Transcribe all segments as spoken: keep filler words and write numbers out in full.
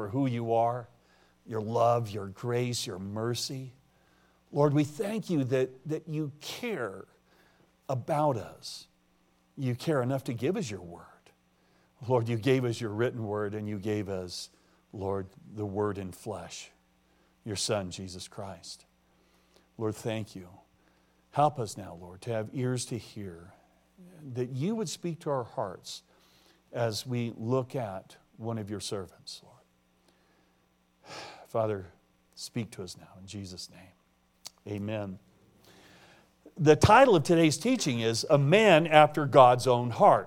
who you are, your love, your grace, your mercy. Lord, we thank you that, that you care about us. You care enough to give us your word. Lord, you gave us your written word, and you gave us, Lord, the word in flesh, your Son, Jesus Christ. Lord, thank you. Help us now, Lord, to have ears to hear, that you would speak to our hearts as we look at one of your servants, Lord. Father, speak to us now in Jesus' name. Amen. The title of today's teaching is A Man After God's Own Heart.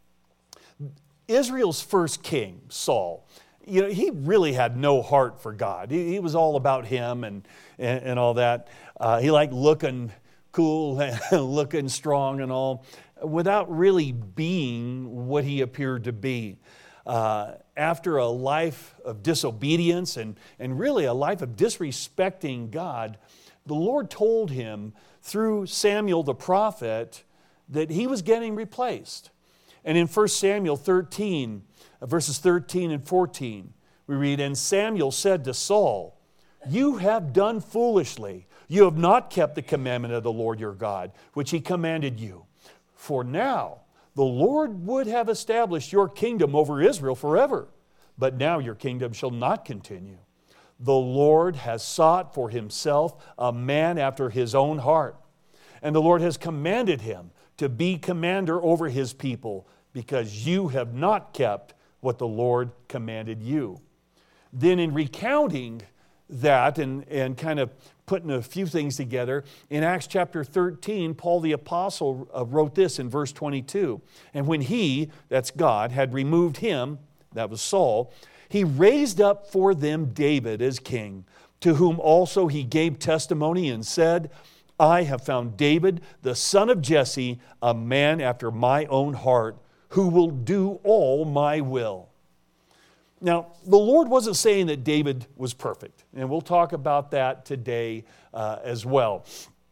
Israel's first king, Saul, you know, he really had no heart for God. He, he was all about him and, and, and all that. Uh, he liked looking cool and looking strong and all, without really being what he appeared to be. Uh, after a life of disobedience and, and really a life of disrespecting God, the Lord told him through Samuel the prophet that he was getting replaced. And in First Samuel thirteen, verses thirteen and fourteen, we read, "And Samuel said to Saul, 'You have done foolishly. You have not kept the commandment of the Lord your God, which he commanded you. For now the Lord would have established your kingdom over Israel forever. But now your kingdom shall not continue. The Lord has sought for himself a man after his own heart. And the Lord has commanded him to be commander over his people, because you have not kept what the Lord commanded you.'" Then in recounting that and, and kind of putting a few things together, in Acts chapter thirteen, Paul the Apostle wrote this in verse twenty-two. "And when he," that's God, "had removed him," that was Saul, "he raised up for them David as king, to whom also he gave testimony and said, 'I have found David, the son of Jesse, a man after my own heart, who will do all my will.'" Now, the Lord wasn't saying that David was perfect, and we'll talk about that today uh, as well.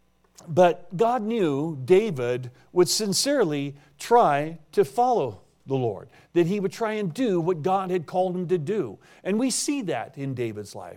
But God knew David would sincerely try to follow the Lord, that he would try and do what God had called him to do. And we see that in David's life.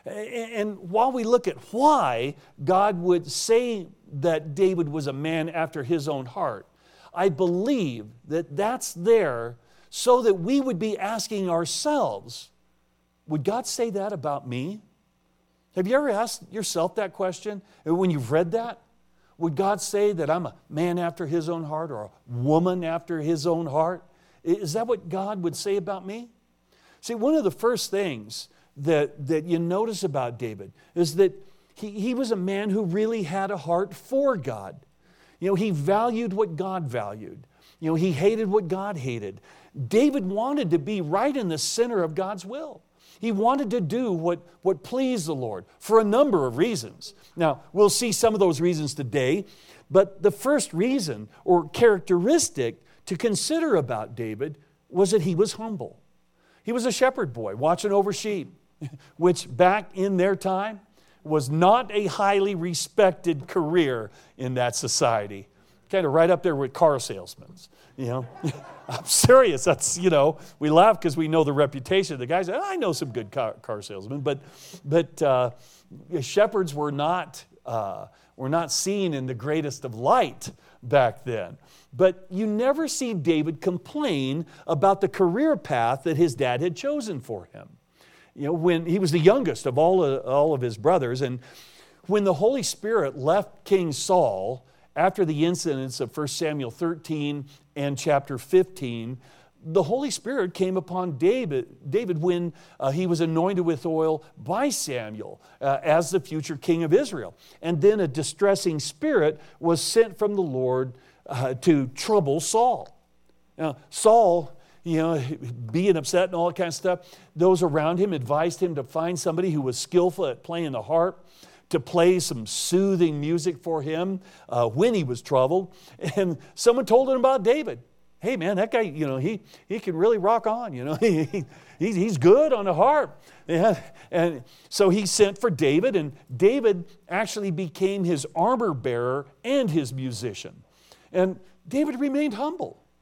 And while we look at why God would say that David was a man after his own heart, I believe that that's there so that we would be asking ourselves, would God say that about me? Have you ever asked yourself that question? And when you've read that, would God say that I'm a man after his own heart or a woman after his own heart? Is that what God would say about me? See, one of the first things that, that you notice about David is that he, he was a man who really had a heart for God. You know, he valued what God valued. You know, he hated what God hated. David wanted to be right in the center of God's will. He wanted to do what, what pleased the Lord for a number of reasons. Now, we'll see some of those reasons today, but the first reason or characteristic to consider about David was that he was humble. He was a shepherd boy watching over sheep, which back in their time was not a highly respected career in that society. Kind of right up there with car salesmen, you know. I'm serious. That's, you know, we laugh because we know the reputation of the guys. I know some good car, car salesmen, but but uh, shepherds were not uh, were not seen in the greatest of light back then. But you never see David complain about the career path that his dad had chosen for him. You know, when he was the youngest of all of, all of his brothers, and when the Holy Spirit left King Saul after the incidents of First Samuel thirteen and chapter fifteen, the Holy Spirit came upon David, David when uh, he was anointed with oil by Samuel uh, as the future king of Israel. And then a distressing spirit was sent from the Lord uh, to trouble Saul. Now, Saul, you know, being upset and all that kind of stuff, those around him advised him to find somebody who was skillful at playing the harp, to play some soothing music for him uh, when he was troubled. And someone told him about David. Hey, man, that guy, you know, he he can really rock on, you know. he, he, he's good on the harp. Yeah. And so he sent for David, and David actually became his armor bearer and his musician. And David remained humble.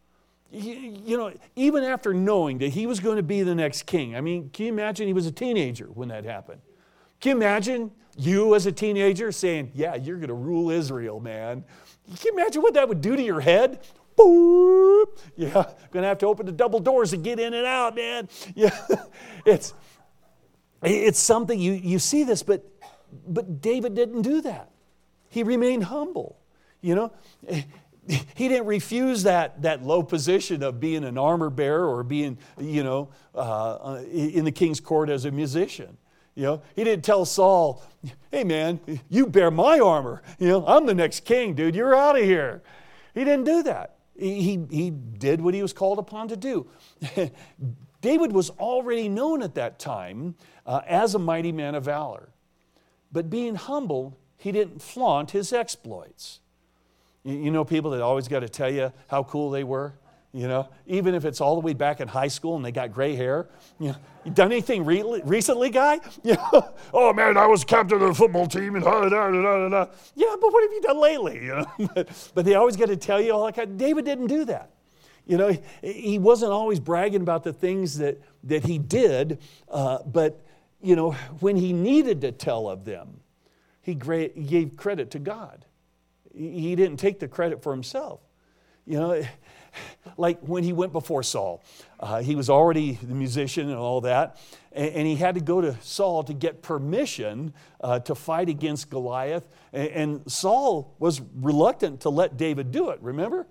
You, you know, even after knowing that he was going to be the next king, I mean, can you imagine he was a teenager when that happened? Can you imagine you as a teenager saying, yeah, you're going to rule Israel, man? Can you imagine what that would do to your head? Boop. Yeah, going to have to open the double doors to get in and out, man. Yeah, it's it's something, you, you see this, but but David didn't do that. He remained humble, you know. He didn't refuse that, that low position of being an armor bearer or being, you know, uh, in the king's court as a musician. You know, he didn't tell Saul, hey man, you bear my armor. You know, I'm the next king, dude. You're out of here. He didn't do that. He, he, he did what he was called upon to do. David was already known at that time uh, as a mighty man of valor. But being humble, he didn't flaunt his exploits. You know people that always got to tell you how cool they were? You know, even if it's all the way back in high school and they got gray hair. You know, you done anything re- recently, guy? You know, oh man, I was captain of the football team and da, da, da, da, da. Yeah, but what have you done lately? You know, but, but they always got to tell you all that kind of, David didn't do that. You know, he, he wasn't always bragging about the things that, that he did, uh, but, you know, when he needed to tell of them, he, gra- he gave credit to God. He didn't take the credit for himself. You know, like when he went before Saul, uh, he was already the musician and all that, and, and he had to go to Saul to get permission uh, to fight against Goliath, and, and Saul was reluctant to let David do it, remember?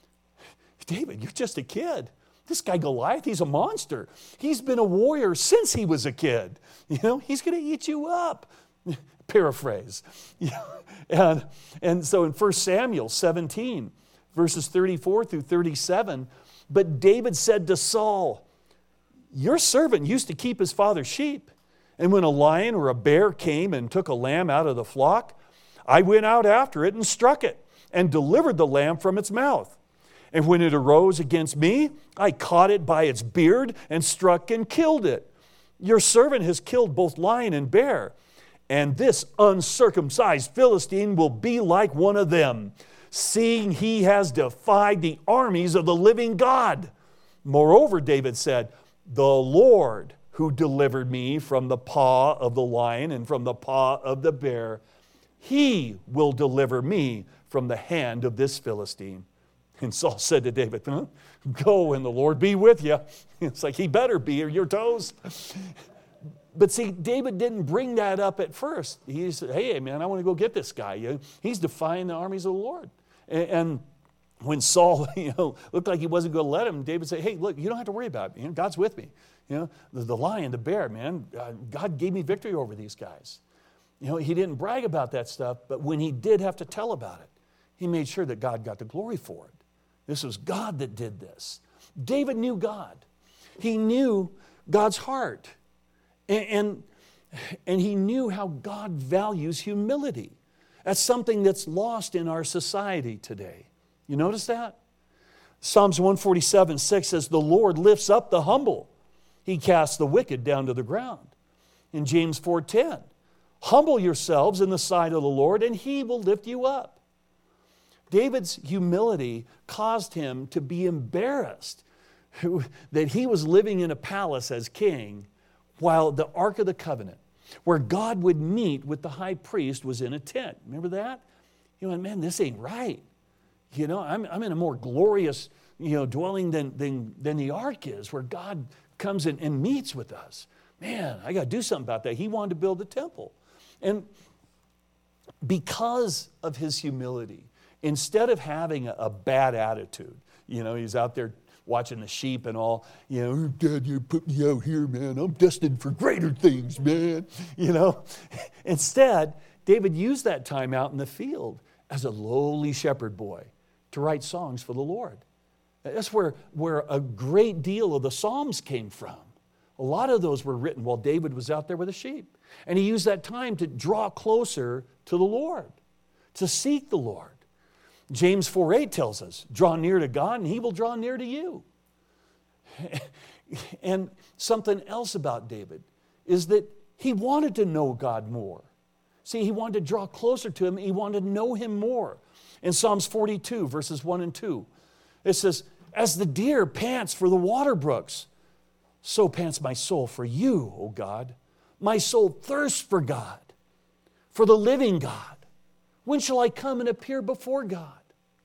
David, you're just a kid. This guy Goliath, he's a monster. He's been a warrior since he was a kid. You know, he's going to eat you up. Paraphrase. and, and so in First Samuel seventeen, verses thirty-four through thirty-seven, but David said to Saul, your servant used to keep his father's sheep, and when a lion or a bear came and took a lamb out of the flock, I went out after it and struck it and delivered the lamb from its mouth. And when it arose against me, I caught it by its beard and struck and killed it. Your servant has killed both lion and bear. And this uncircumcised Philistine will be like one of them, seeing he has defied the armies of the living God. Moreover, David said, the Lord who delivered me from the paw of the lion and from the paw of the bear, he will deliver me from the hand of this Philistine. And Saul said to David, huh? Go and the Lord be with you. It's like, he better be, or you're toast. But see, David didn't bring that up at first. He said, hey, man, I want to go get this guy. He's defying the armies of the Lord. And when Saul, you know, looked like he wasn't going to let him, David said, hey, look, you don't have to worry about it. You know, God's with me. You know, the, the lion, the bear, man, uh, God gave me victory over these guys. You know, he didn't brag about that stuff, but when he did have to tell about it, he made sure that God got the glory for it. This was God that did this. David knew God. He knew God's heart. And, and he knew how God values humility. That's something that's lost in our society today. You notice that? Psalms one forty-seven, six says, the Lord lifts up the humble. He casts the wicked down to the ground. In James four ten, humble yourselves in the sight of the Lord, and he will lift you up. David's humility caused him to be embarrassed that he was living in a palace as king, while the Ark of the Covenant, where God would meet with the high priest, was in a tent. Remember that? You know, man, this ain't right. You know, I'm, I'm in a more glorious, you know, dwelling than, than, than the Ark is, where God comes in and meets with us. Man, I got to do something about that. He wanted to build a temple. And because of his humility, instead of having a, a bad attitude, you know, he's out there watching the sheep and all, you know, Dad, you put me out here, man. I'm destined for greater things, man. You know, instead, David used that time out in the field as a lowly shepherd boy to write songs for the Lord. That's where, where a great deal of the Psalms came from. A lot of those were written while David was out there with the sheep. And he used that time to draw closer to the Lord, to seek the Lord. James four eight tells us, draw near to God and he will draw near to you. And something else about David is that he wanted to know God more. See, he wanted to draw closer to him. He wanted to know him more. In Psalms forty-two, verses one and two, it says, as the deer pants for the water brooks, so pants my soul for you, O God. My soul thirsts for God, for the living God. When shall I come and appear before God?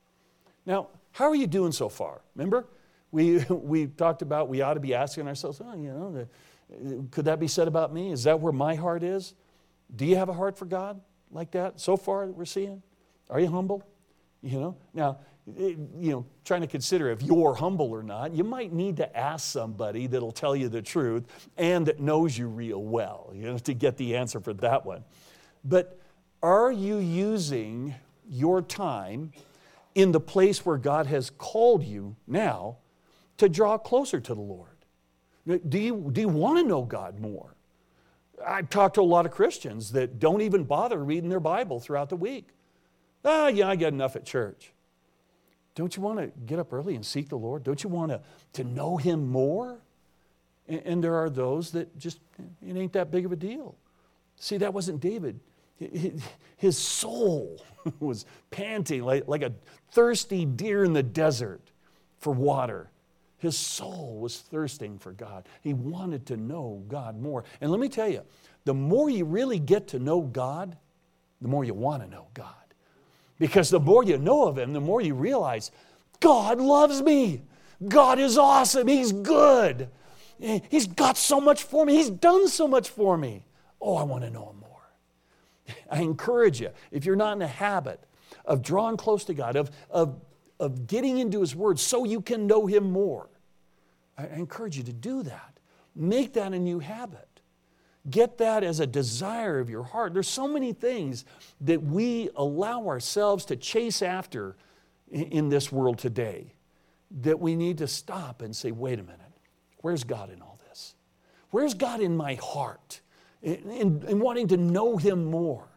Now, how are you doing so far? Remember, we, we talked about we ought to be asking ourselves, oh, you know, the, could that be said about me? Is that where my heart is? Do you have a heart for God like that so far that we're seeing? Are you humble? You know, now, you know, trying to consider if you're humble or not, you might need to ask somebody that'll tell you the truth and that knows you real well, you know, to get the answer for that one. But are you using your time in the place where God has called you now to draw closer to the Lord? Do you, do you want to know God more? I've talked to a lot of Christians that don't even bother reading their Bible throughout the week. Ah, yeah, I get enough at church. Don't you want to get up early and seek the Lord? Don't you want to, to know Him more? And, and there are those that just, it ain't that big of a deal. See, that wasn't David. His soul was panting like, like a thirsty deer in the desert for water. His soul was thirsting for God. He wanted to know God more. And let me tell you, the more you really get to know God, the more you want to know God. Because the more you know of Him, the more you realize, God loves me. God is awesome. He's good. He's got so much for me. He's done so much for me. Oh, I want to know Him more. I encourage you, if you're not in the habit of drawing close to God, of, of, of getting into His Word so you can know Him more, I encourage you to do that. Make that a new habit. Get that as a desire of your heart. There's so many things that we allow ourselves to chase after in this world today that we need to stop and say, wait a minute, where's God in all this? Where's God in my heart? In, in, in wanting to know Him more.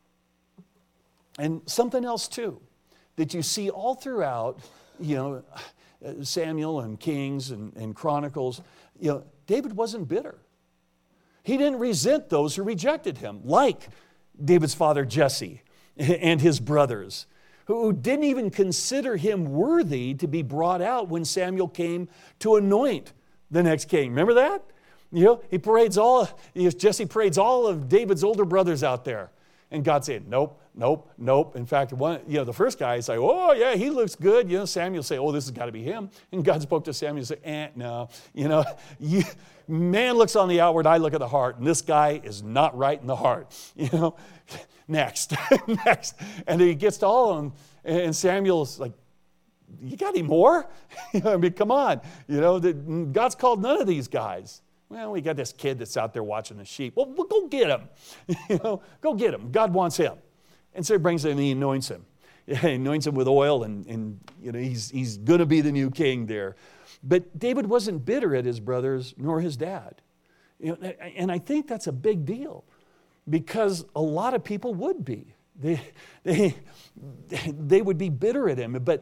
And something else too, that you see all throughout, you know, Samuel and Kings and, and Chronicles, you know, David wasn't bitter. He didn't resent those who rejected him, like David's father Jesse and his brothers, who didn't even consider him worthy to be brought out when Samuel came to anoint the next king. Remember that? You know, he parades all, Jesse parades all of David's older brothers out there. And God said, nope, nope, nope. In fact, one, you know, the first guy is like, oh, yeah, he looks good. You know, Samuel say, oh, this has got to be him. And God spoke to Samuel and said, eh, no. You know, you, man looks on the outward, I look at the heart. And this guy is not right in the heart. You know, next, next. And he gets to all of them. And Samuel's like, you got any more? I mean, come on. You know, the, God's called none of these guys. Well, we got this kid that's out there watching the sheep. Well, well go get him. You know, go get him. God wants him. And so he brings him and he anoints him. He anoints him with oil, and, and you know, he's, he's going to be the new king there. But David wasn't bitter at his brothers nor his dad. You know, and I think that's a big deal because a lot of people would be. They, they, they would be bitter at him. But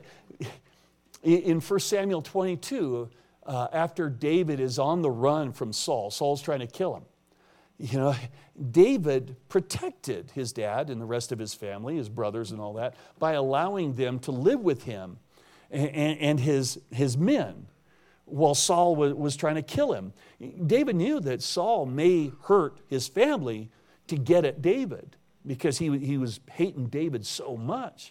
in First Samuel twenty-two, Uh, after David is on the run from Saul, Saul's trying to kill him. You know, David protected his dad and the rest of his family, his brothers and all that, by allowing them to live with him and, and his, his men while Saul was, was trying to kill him. David knew that Saul may hurt his family to get at David because he, he was hating David so much.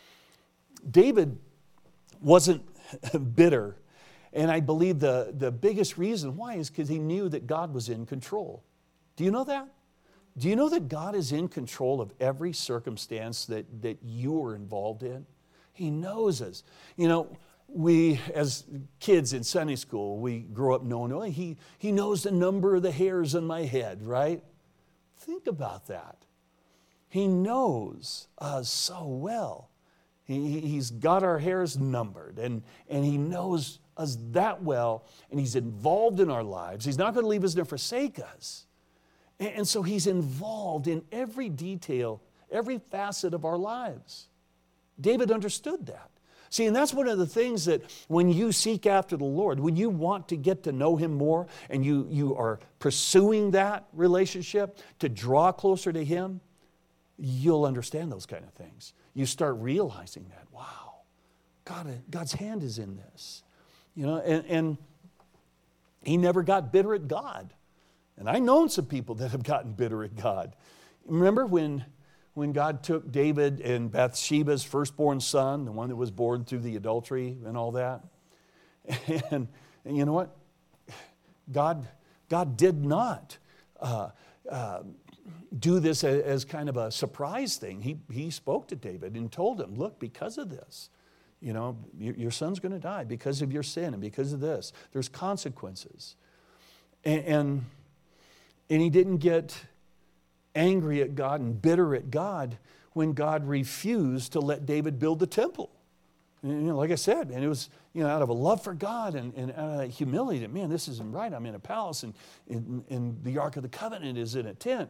David wasn't bitter. And I believe the, the biggest reason why is because he knew that God was in control. Do you know that? Do you know that God is in control of every circumstance that, that you are involved in? He knows us. You know, we, as kids in Sunday school, we grow up knowing, oh, he, he knows the number of the hairs on my head, right? Think about that. He knows us so well. He, he's got our hairs numbered, and, and He knows us that well, and He's involved in our lives. He's not going to leave us nor forsake us. And, and so He's involved in every detail, every facet of our lives. David understood that. See, and that's one of the things that when you seek after the Lord, when you want to get to know Him more, and you, you are pursuing that relationship to draw closer to Him, you'll understand those kind of things. You start realizing that, wow, God, God's hand is in this. You know, and, and he never got bitter at God. And I've known some people that have gotten bitter at God. Remember when, when God took David and Bathsheba's firstborn son, the one that was born through the adultery and all that? And, and you know what? God, God did not uh, uh, do this as, as kind of a surprise thing. He, he spoke to David and told him, look, because of this, you know, your, your son's going to die because of your sin and because of this. There's consequences. And, and, and he didn't get angry at God and bitter at God when God refused to let David build the temple. And, you know, like I said, and it was, you know, out of a love for God and, and out of humility that, man, this isn't right. I'm in a palace and, and, and the Ark of the Covenant is in a tent.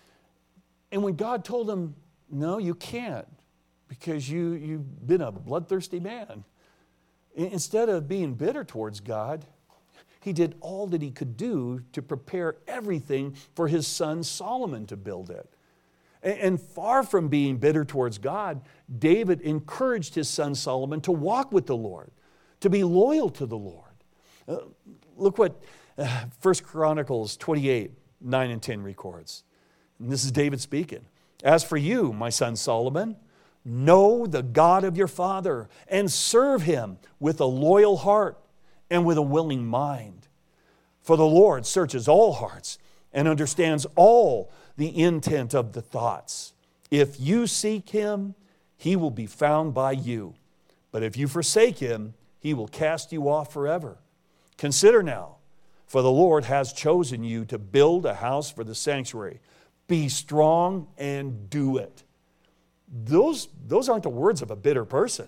And when God told him, no, you can't because you, you've been a bloodthirsty man. Instead of being bitter towards God, he did all that he could do to prepare everything for his son Solomon to build it. And far from being bitter towards God, David encouraged his son Solomon to walk with the Lord, to be loyal to the Lord. Uh, look what uh, First Chronicles twenty-eight, nine and ten records. And this is David speaking. As for you, my son Solomon, know the God of your father and serve him with a loyal heart and with a willing mind. For the Lord searches all hearts and understands all the intent of the thoughts. If you seek him, he will be found by you. But if you forsake him, he will cast you off forever. Consider now, for the Lord has chosen you to build a house for the sanctuary. Be strong and do it. Those, those aren't the words of a bitter person.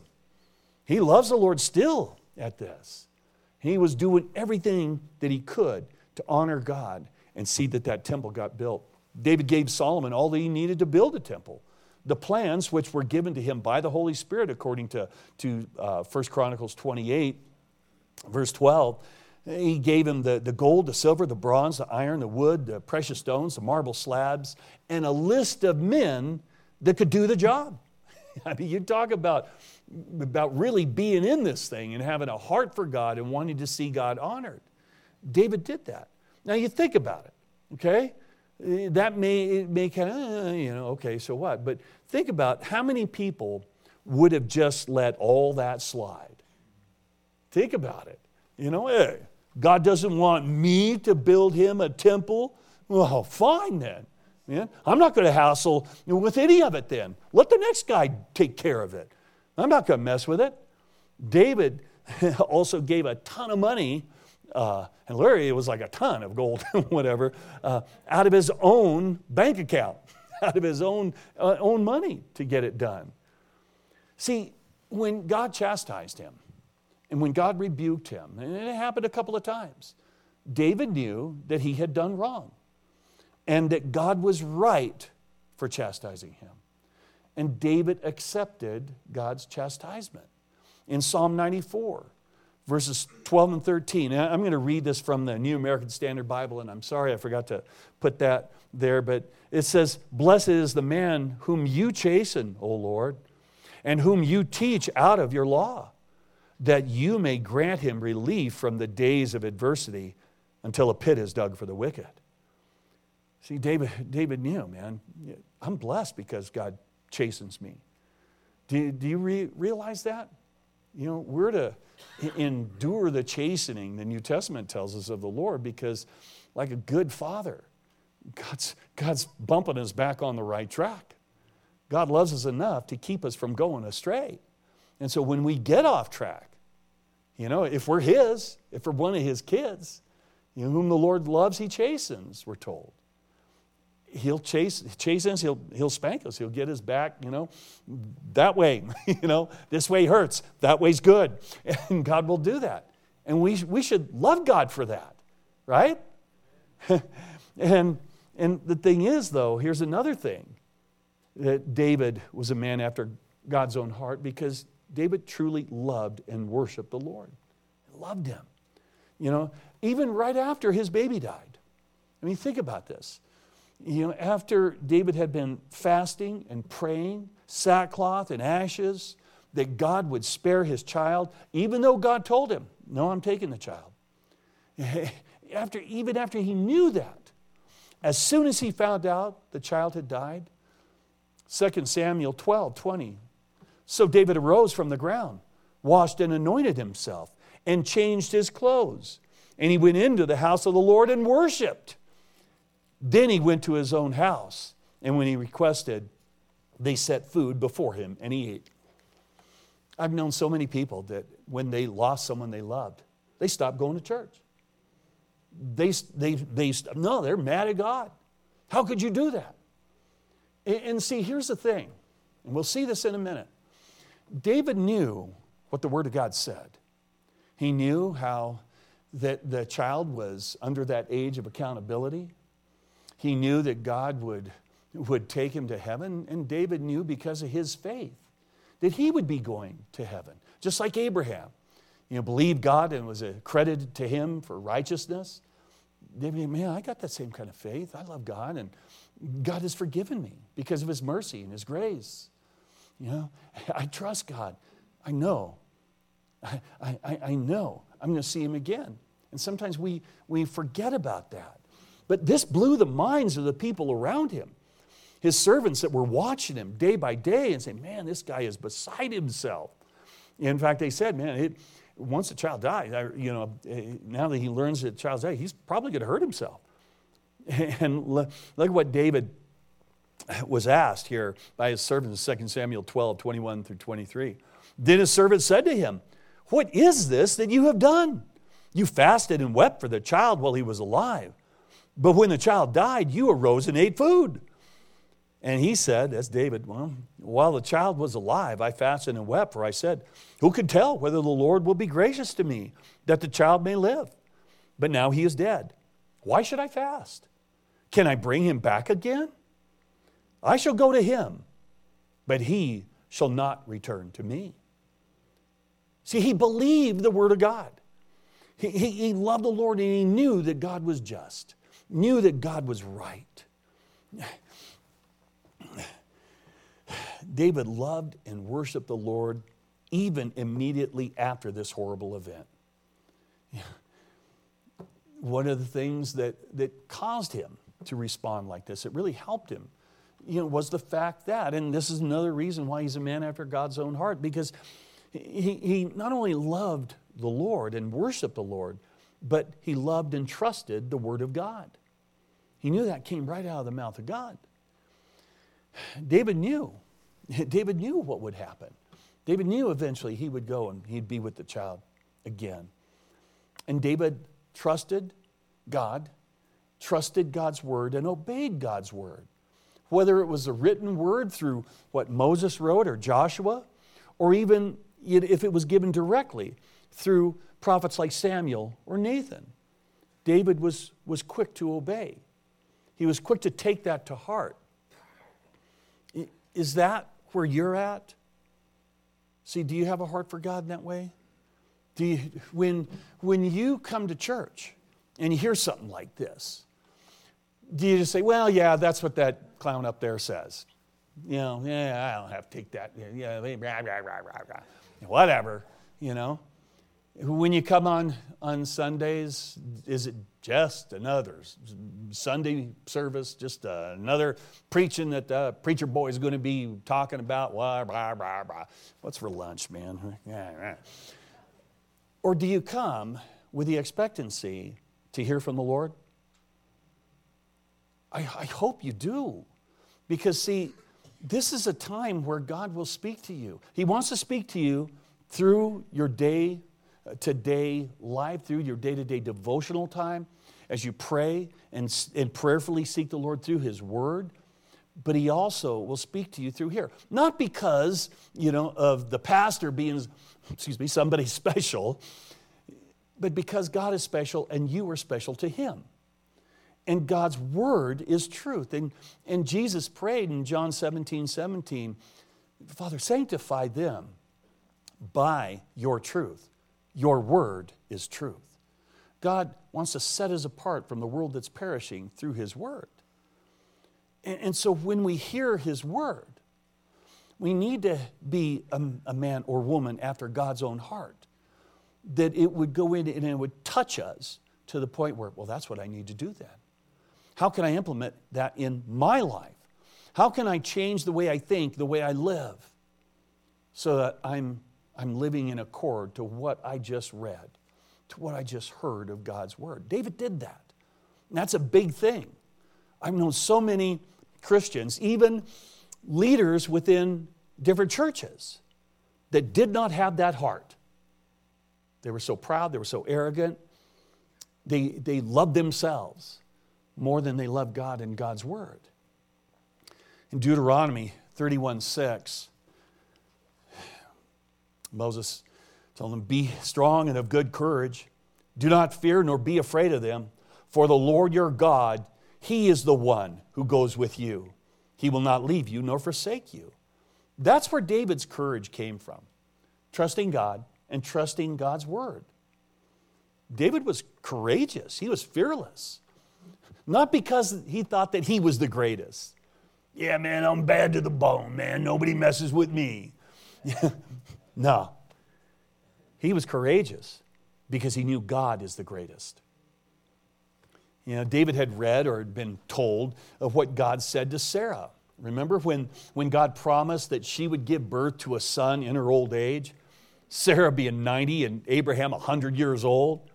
He loves the Lord still at this. He was doing everything that he could to honor God and see that that temple got built. David gave Solomon all that he needed to build a temple. The plans, which were given to him by the Holy Spirit, according to, to uh, First Chronicles twenty-eight, verse twelve, he gave him the, the gold, the silver, the bronze, the iron, the wood, the precious stones, the marble slabs, and a list of men that could do the job. I mean, you talk about, about really being in this thing and having a heart for God and wanting to see God honored. David did that. Now you think about it, okay? That may, may kind of, uh, you know, okay, so what? But think about how many people would have just let all that slide. Think about it. You know, hey, God doesn't want me to build him a temple? Well, fine then. Yeah? I'm not going to hassle with any of it then. Let the next guy take care of it. I'm not going to mess with it. David also gave a ton of money, uh, and Larry, it was like a ton of gold, whatever, uh, out of his own bank account, out of his own, uh, own money to get it done. See, when God chastised him, and when God rebuked him, and it happened a couple of times, David knew that he had done wrong and that God was right for chastising him. And David accepted God's chastisement. In Psalm ninety-four, verses twelve and thirteen, and I'm going to read this from the New American Standard Bible, and I'm sorry I forgot to put that there, but it says, "Blessed is the man whom you chasten, O Lord, and whom you teach out of your law, that you may grant him relief from the days of adversity until a pit is dug for the wicked." See, David, David knew, man, I'm blessed because God chastens me. Do, do you re- realize that? You know, we're to endure the chastening, the New Testament tells us, of the Lord, because like a good father, God's, God's bumping us back on the right track. God loves us enough to keep us from going astray. And so when we get off track, you know, if we're his, if we're one of his kids, you know, whom the Lord loves, he chastens, we're told. He'll chase, chase us, he'll, he'll spank us, he'll get us back, you know, that way, you know, this way hurts, that way's good. And God will do that. And we, we should love God for that, right? and, and the thing is, though, here's another thing, that David was a man after God's own heart because David truly loved and worshiped the Lord. He loved him. You know, even right after his baby died. I mean, think about this. You know, after David had been fasting and praying, sackcloth and ashes, that God would spare his child, even though God told him, no, I'm taking the child. After, even after he knew that, as soon as he found out the child had died, Second Samuel twelve twenty. So David arose from the ground, washed and anointed himself, and changed his clothes. And he went into the house of the Lord and worshiped. Then he went to his own house, and when he requested, they set food before him, and he ate. I've known so many people that when they lost someone they loved, they stopped going to church. They, they, they, no, they're mad at God. How could you do that? And, and see, here's the thing, and we'll see this in a minute. David knew what the Word of God said. He knew how that the child was under that age of accountability. He knew that God would, would take him to heaven, and David knew because of his faith that he would be going to heaven, just like Abraham. You know, believed God and was accredited to him for righteousness. David, man, I got that same kind of faith. I love God, and God has forgiven me because of His mercy and His grace. You know, I trust God. I know. I, I, I know I'm going to see Him again. And sometimes we, we forget about that. But this blew the minds of the people around him. His servants that were watching him day by day and saying, man, this guy is beside himself. In fact, they said, man, it, once the child dies, you know, now that he learns that the child's died, he's probably going to hurt himself. And look at what David was asked here by his servants in Second Samuel twelve, twenty-one through twenty-three. Then his servant said to him, what is this that you have done? You fasted and wept for the child while he was alive. But when the child died, you arose and ate food. And he said, that's David, well, while the child was alive, I fasted and wept, for I said, who can tell whether the Lord will be gracious to me, that the child may live? But now he is dead. Why should I fast? Can I bring him back again? I shall go to him, but he shall not return to me. See, he believed the word of God. He, he, he loved the Lord, and he knew that God was just, knew that God was right. David loved and worshiped the Lord even immediately after this horrible event. One of the things that, that caused him to respond like this, it really helped him, you know, was the fact that, and this is another reason why he's a man after God's own heart, because he, he not only loved the Lord and worshiped the Lord, but he loved and trusted the Word of God. He knew that came right out of the mouth of God. David knew. David knew what would happen. David knew eventually he would go and he'd be with the child again. And David trusted God, trusted God's word, and obeyed God's word. Whether it was a written word through what Moses wrote or Joshua, or even if it was given directly through prophets like Samuel or Nathan, David was, was quick to obey. He was quick to take that to heart. Is that where you're at? See, do you have a heart for God in that way? Do you, when, when you come to church and you hear something like this, do you just say, well, yeah, that's what that clown up there says. You know, yeah, I don't have to take that. Yeah, blah, blah, blah, blah, blah. Whatever, you know. When you come on, on Sundays, is it just another Sunday service, just uh, another preaching that the preacher boy is going to be talking about? Blah, blah, blah, blah. What's for lunch, man? Or do you come with the expectancy to hear from the Lord? I, I hope you do. Because, see, this is a time where God will speak to you. He wants to speak to you through your day today life, through your day-to-day devotional time, as you pray and, and prayerfully seek the Lord through His Word. But He also will speak to you through here. Not because, you know, of the pastor being, excuse me, somebody special, but because God is special and you are special to Him. And God's Word is truth. And, and Jesus prayed in John seventeen seventeen, Father, sanctify them by your truth. Your word is truth. God wants to set us apart from the world that's perishing through His word. And, and so when we hear His word, we need to be a, a man or woman after God's own heart. that it would go in and it would touch us to the point where, well, that's what I need to do then. How can I implement that in my life? How can I change the way I think, the way I live, so that I'm, I'm living in accord to what I just read, to what I just heard of God's Word? David did that. And that's a big thing. I've known so many Christians, even leaders within different churches, that did not have that heart. They were so proud, they were so arrogant, they, they loved themselves more than they loved God and God's Word. In Deuteronomy thirty-one six, Moses told them, be strong and of good courage. Do not fear nor be afraid of them, for the Lord your God, He is the one who goes with you. He will not leave you nor forsake you. That's where David's courage came from. Trusting God and trusting God's Word. David was courageous. He was fearless. Not because he thought that he was the greatest. Yeah, man, I'm bad to the bone, man. Nobody messes with me. No. He was courageous because he knew God is the greatest. You know, David had read or had been told of what God said to Sarah. Remember when, when God promised that she would give birth to a son in her old age? Sarah being ninety and Abraham one hundred years old.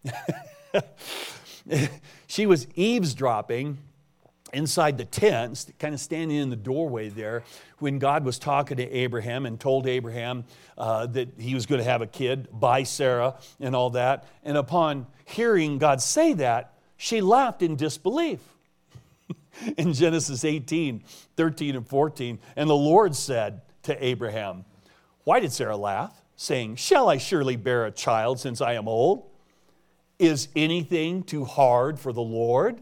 She was eavesdropping inside the tent, kind of standing in the doorway there, when God was talking to Abraham and told Abraham uh, that he was going to have a kid by Sarah and all that. And upon hearing God say that, she laughed in disbelief. In Genesis eighteen, thirteen and fourteen, and the Lord said to Abraham, why did Sarah laugh, saying, shall I surely bear a child since I am old? Is anything too hard for the Lord?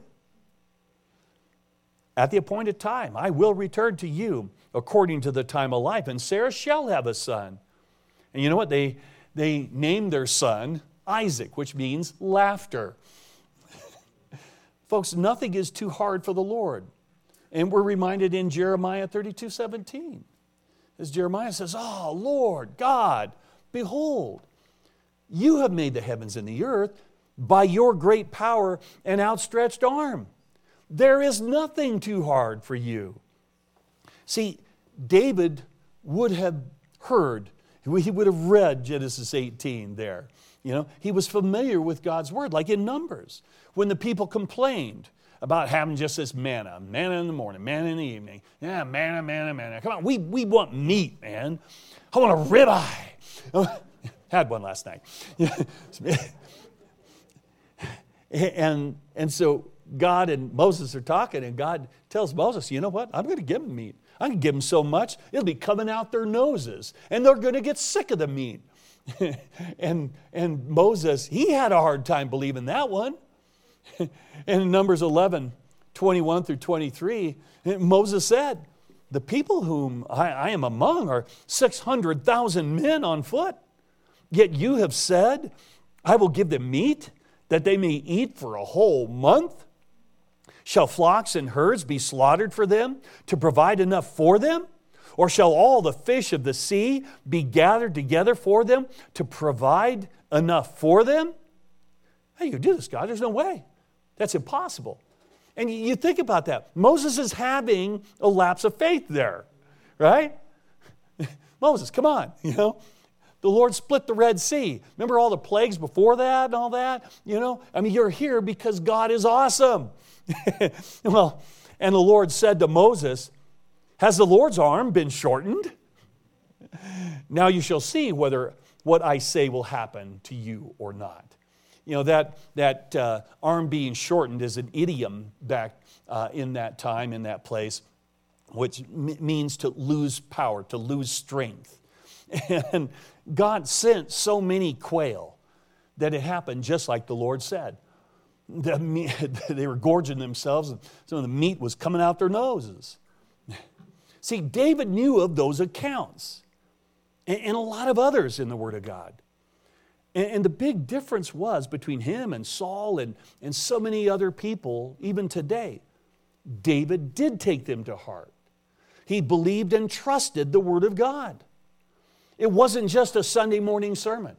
At the appointed time, I will return to you according to the time of life, and Sarah shall have a son. And you know what? They, they named their son Isaac, which means laughter. Folks, nothing is too hard for the Lord. And we're reminded in Jeremiah thirty-two seventeen, as Jeremiah says, oh, Lord, God, behold, you have made the heavens and the earth by your great power and outstretched arm. There is nothing too hard for you. See, David would have heard, he would have read Genesis eighteen there. You know, he was familiar with God's Word, like in Numbers, when the people complained about having just this manna, manna in the morning, manna in the evening. Yeah, manna, manna, manna. Come on, we, we want meat, man. I want a ribeye. Had one last night. and, and so God and Moses are talking, and God tells Moses, you know what? I'm going to give them meat. I'm going to give them so much, it'll be coming out their noses, and they're going to get sick of the meat. and, and Moses, he had a hard time believing that one. And in Numbers eleven, twenty-one through twenty-three, Moses said, the people whom I, I am among are six hundred thousand men on foot. Yet you have said, I will give them meat that they may eat for a whole month. Shall flocks and herds be slaughtered for them to provide enough for them? Or shall all the fish of the sea be gathered together for them to provide enough for them? How do you do this, God? There's no way. That's impossible. And you think about that. Moses is having a lapse of faith there, right? Moses, come on, you know. The Lord split the Red Sea. Remember all the plagues before that and all that? You know, I mean, you're here because God is awesome. Well, and the Lord said to Moses, has the Lord's arm been shortened? Now you shall see whether what I say will happen to you or not. You know, that, that uh, arm being shortened is an idiom back uh, in that time, in that place, which m- means to lose power, to lose strength. And God sent so many quail that it happened just like the Lord said. The meat, they were gorging themselves, and some of the meat was coming out their noses. See, David knew of those accounts, and, and a lot of others in the Word of God. And, and the big difference was between him and Saul and, and so many other people, even today. David did take them to heart. He believed and trusted the Word of God. It wasn't just a Sunday morning sermon.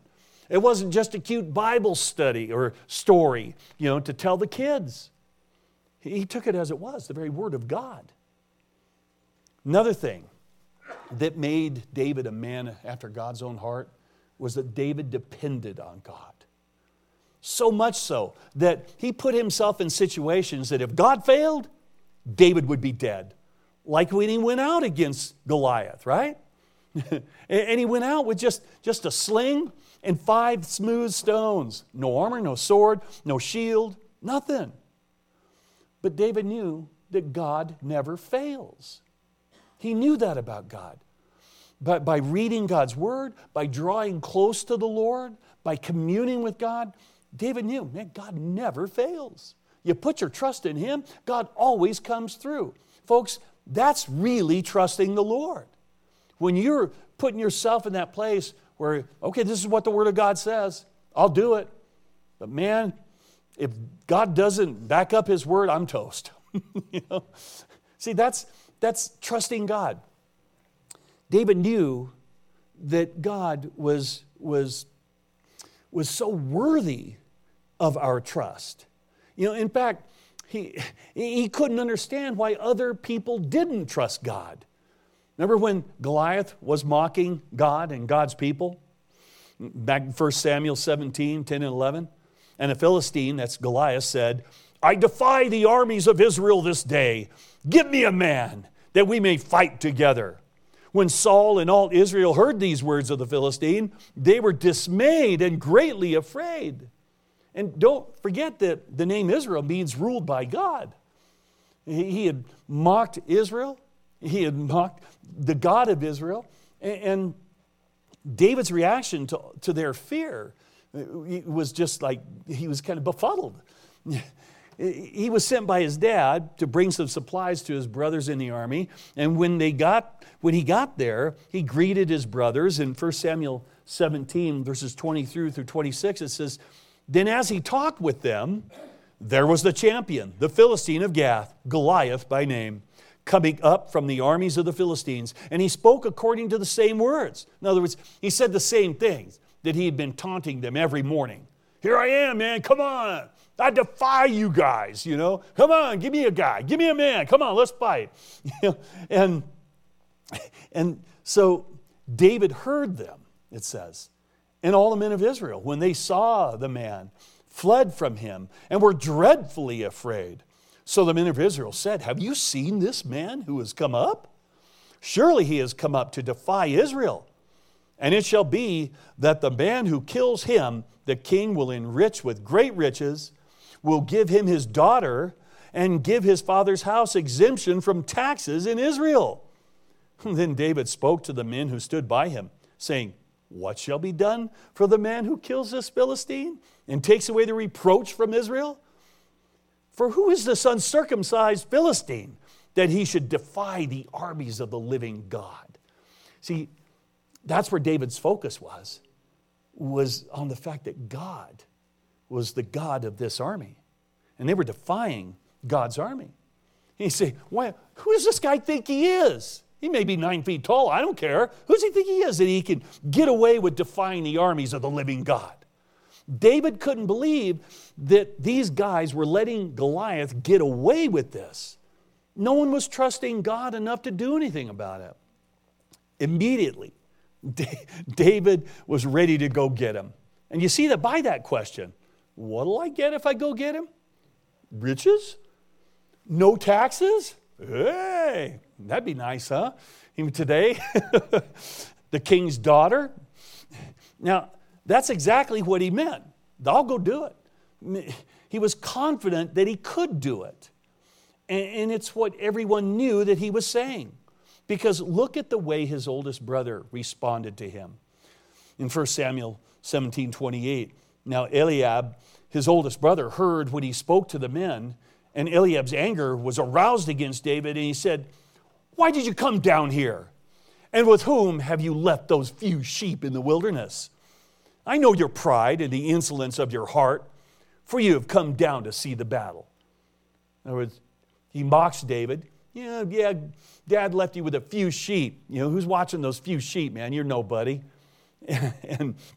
It wasn't just a cute Bible study or story, you know, to tell the kids. He took it as it was, the very Word of God. Another thing that made David a man after God's own heart was that David depended on God. So much so that he put himself in situations that if God failed, David would be dead. Like when he went out against Goliath, right? And he went out with just, just a sling and five smooth stones. No armor, no sword, no shield, nothing. But David knew that God never fails. He knew that about God. But by reading God's Word, by drawing close to the Lord, by communing with God, David knew, man, God never fails. You put your trust in Him, God always comes through. Folks, that's really trusting the Lord. When you're putting yourself in that place where, okay, this is what the Word of God says, I'll do it. But man, if God doesn't back up His Word, I'm toast. You know? See, that's, that's trusting God. David knew that God was, was, was so worthy of our trust. You know, in fact, he, he couldn't understand why other people didn't trust God. Remember when Goliath was mocking God and God's people? Back in First Samuel seventeen, ten and eleven. And a Philistine, that's Goliath, said, I defy the armies of Israel this day. Give me a man that we may fight together. When Saul and all Israel heard these words of the Philistine, they were dismayed and greatly afraid. And don't forget that the name Israel means ruled by God. He had mocked Israel. He had mocked the God of Israel. And David's reaction to, to their fear was just like, he was kind of befuddled. He was sent by his dad to bring some supplies to his brothers in the army. And when they got, when he got there, he greeted his brothers. In First Samuel seventeen, verses twenty-three through twenty-six, it says, then as he talked with them, there was the champion, the Philistine of Gath, Goliath by name, coming up from the armies of the Philistines. And he spoke according to the same words. In other words, he said the same things that he had been taunting them every morning. Here I am, man, come on. I defy you guys, you know. Come on, give me a guy, give me a man. Come on, let's fight. and, and so David heard them, it says. And all the men of Israel, when they saw the man, fled from him and were dreadfully afraid. So the men of Israel said, have you seen this man who has come up? Surely he has come up to defy Israel. And it shall be that the man who kills him, the king will enrich with great riches, will give him his daughter, and give his father's house exemption from taxes in Israel. Then David spoke to the men who stood by him, saying, what shall be done for the man who kills this Philistine and takes away the reproach from Israel? For who is this uncircumcised Philistine that he should defy the armies of the living God? See, that's where David's focus was, was on the fact that God was the God of this army. And they were defying God's army. And you say, why, who does this guy think he is? He may be nine feet tall, I don't care. Who does he think he is that he can get away with defying the armies of the living God? David couldn't believe that these guys were letting Goliath get away with this. No one was trusting God enough to do anything about it. Immediately, David was ready to go get him. And you see that by that question, what'll I get if I go get him? Riches? No taxes? Hey, that'd be nice, huh? Even today, the king's daughter. Now, that's exactly what he meant. I'll go do it. He was confident that he could do it. And it's what everyone knew that he was saying. Because look at the way his oldest brother responded to him. In First Samuel seventeen twenty-eight, now Eliab, his oldest brother, heard when he spoke to the men, and Eliab's anger was aroused against David, and he said, why did you come down here? And with whom have you left those few sheep in the wilderness? I know your pride and the insolence of your heart, for you have come down to see the battle. In other words, he mocks David. Yeah, yeah, Dad left you with a few sheep. You know, who's watching those few sheep, man? You're nobody. And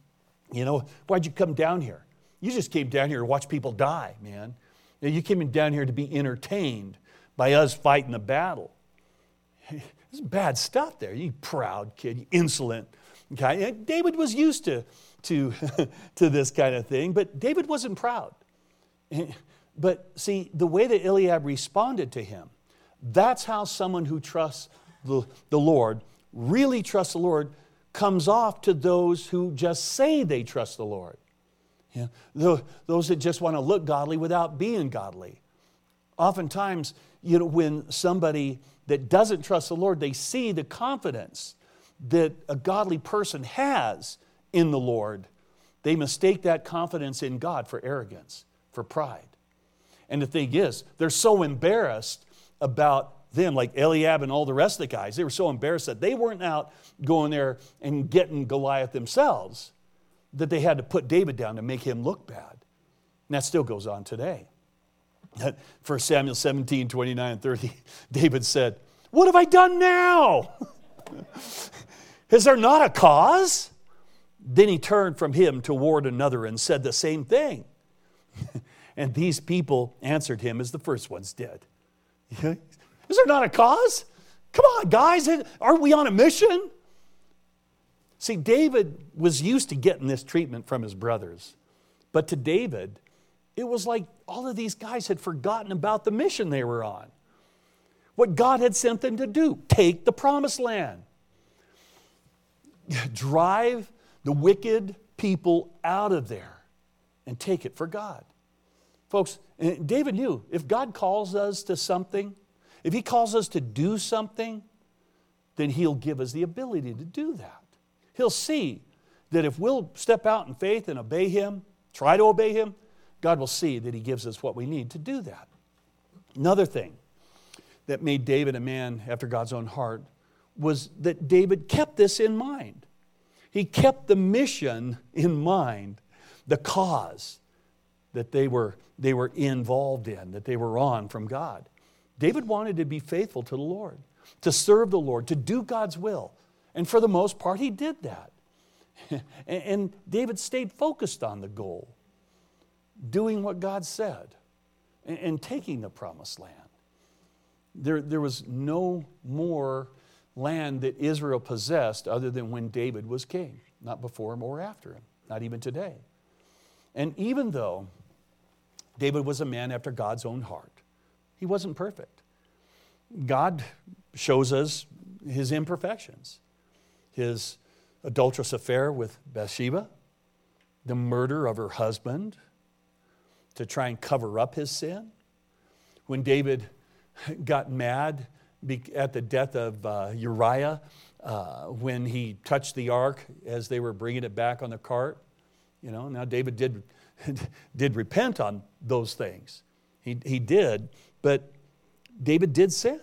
You know, why'd you come down here? You just came down here to watch people die, man. You came down here to be entertained by us fighting the battle. There's bad stuff there. You proud kid, you insolent guy. David was used to, to, to this kind of thing, but David wasn't proud. But see, the way that Eliab responded to him, that's how someone who trusts the, the Lord, really trusts the Lord, comes off to those who just say they trust the Lord. You know, those that just want to look godly without being godly. Oftentimes, you know, when somebody that doesn't trust the Lord, they see the confidence that a godly person has in the Lord, they mistake that confidence in God for arrogance, for pride. And the thing is, they're so embarrassed about them, like Eliab and all the rest of the guys, they were so embarrassed that they weren't out going there and getting Goliath themselves, that they had to put David down to make him look bad. And that still goes on today. First Samuel seventeen, twenty-nine and thirty, David said, "What have I done now? Is there not a cause?" Then he turned from him toward another and said the same thing. And these people answered him as the first ones did. Is there not a cause? Come on, guys, aren't we on a mission? See, David was used to getting this treatment from his brothers. But to David, it was like all of these guys had forgotten about the mission they were on. What God had sent them to do, take the promised land. Drive the wicked people out of there and take it for God. Folks, David knew if God calls us to something, if He calls us to do something, then He'll give us the ability to do that. He'll see that if we'll step out in faith and obey Him, try to obey Him, God will see that He gives us what we need to do that. Another thing that made David a man after God's own heart was that David kept this in mind. He kept the mission in mind, the cause that they were, they were involved in, that they were on from God. David wanted to be faithful to the Lord, to serve the Lord, to do God's will. And for the most part, he did that. And David stayed focused on the goal, doing what God said, and taking the promised land. There, there was no more land that Israel possessed other than when David was king, not before him or after him, not even today. And even though David was a man after God's own heart, he wasn't perfect. God shows us his imperfections. His adulterous affair with Bathsheba, the murder of her husband to try and cover up his sin. When David got mad at the death of uh, Uriah, uh, when he touched the ark as they were bringing it back on the cart. You know, now David did, did repent on those things. He, he did, but David did sin.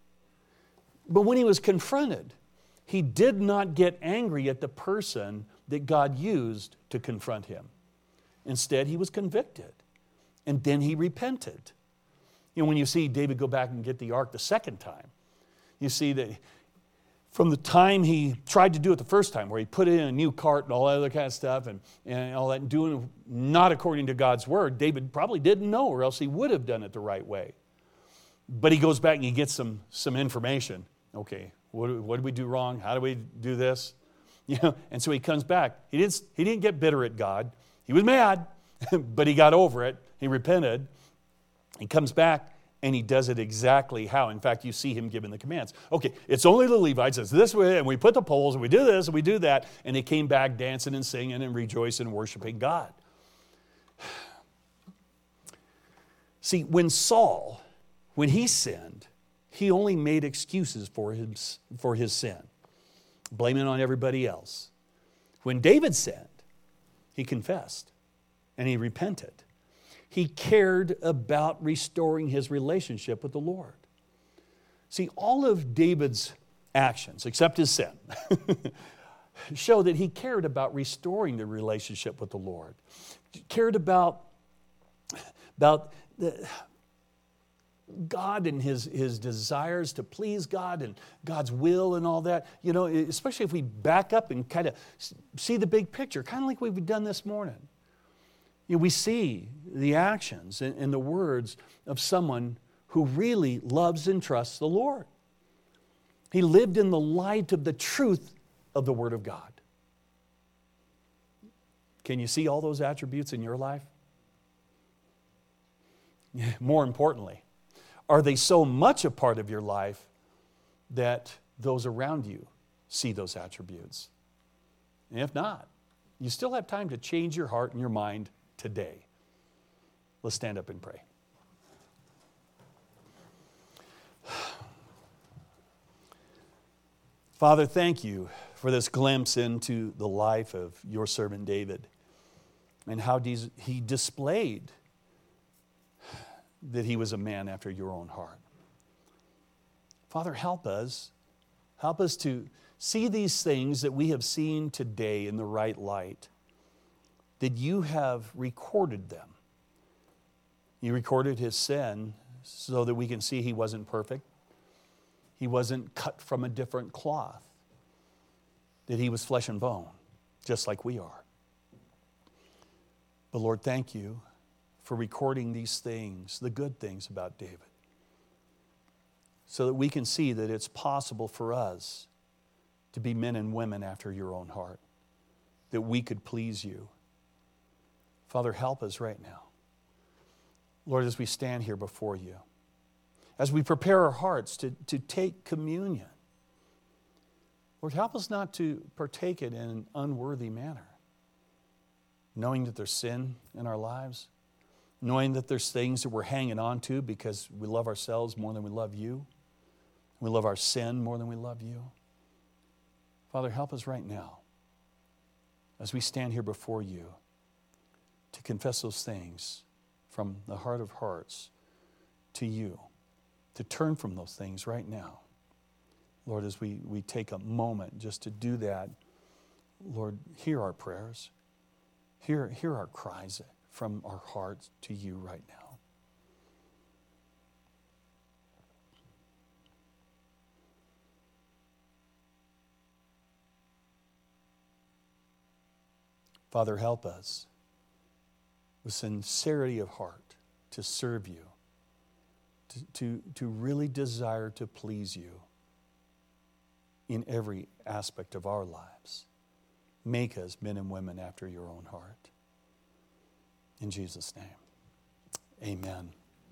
But when he was confronted, he did not get angry at the person that God used to confront him. Instead, he was convicted. And then he repented. You know, when you see David go back and get the ark the second time, you see that from the time he tried to do it the first time, where he put it in a new cart and all that other kind of stuff, and, and all that, and doing it not according to God's word, David probably didn't know, or else he would have done it the right way. But he goes back and he gets some, some information. Okay, what, what did we do wrong? How do we do this? You know, and so he comes back. He didn't, he didn't get bitter at God. He was mad, but he got over it. He repented. He comes back and he does it exactly how. In fact, you see him giving the commands. Okay, it's only the Levites. It's this way, and we put the poles, and we do this, and we do that. And they came back dancing and singing and rejoicing and worshiping God. See, when Saul, when he sinned, he only made excuses for his, for his sin, blaming on everybody else. When David sinned, he confessed and he repented. He cared about restoring his relationship with the Lord. See, all of David's actions, except his sin, show that he cared about restoring the relationship with the Lord. He cared about, about the, God and his, his desires to please God and God's will and all that, you know, especially if we back up and kind of see the big picture, kind of like we've done this morning. You know, we see the actions and, and the words of someone who really loves and trusts the Lord. He lived in the light of the truth of the Word of God. Can you see all those attributes in your life? More importantly, are they so much a part of your life that those around you see those attributes? And if not, you still have time to change your heart and your mind today. Let's stand up and pray. Father, thank you for this glimpse into the life of your servant David and how he displayed that he was a man after your own heart. Father, help us. Help us to see these things that we have seen today in the right light, that you have recorded them. You recorded his sin so that we can see he wasn't perfect. He wasn't cut from a different cloth, that he was flesh and bone, just like we are. But Lord, thank you for recording these things, the good things about David, so that we can see that it's possible for us to be men and women after your own heart, that we could please you. Father, help us right now. Lord, as we stand here before you, as we prepare our hearts to, to take communion, Lord, help us not to partake it in an unworthy manner, knowing that there's sin in our lives, knowing that there's things that we're hanging on to because we love ourselves more than we love you. We love our sin more than we love you. Father, help us right now as we stand here before you to confess those things from the heart of hearts to you, to turn from those things right now. Lord, as we, we take a moment just to do that, Lord, hear our prayers. Hear, hear our cries from our hearts to you right now. Father, help us with sincerity of heart to serve you, to, to, to really desire to please you in every aspect of our lives. Make us men and women after your own heart. In Jesus' name, amen.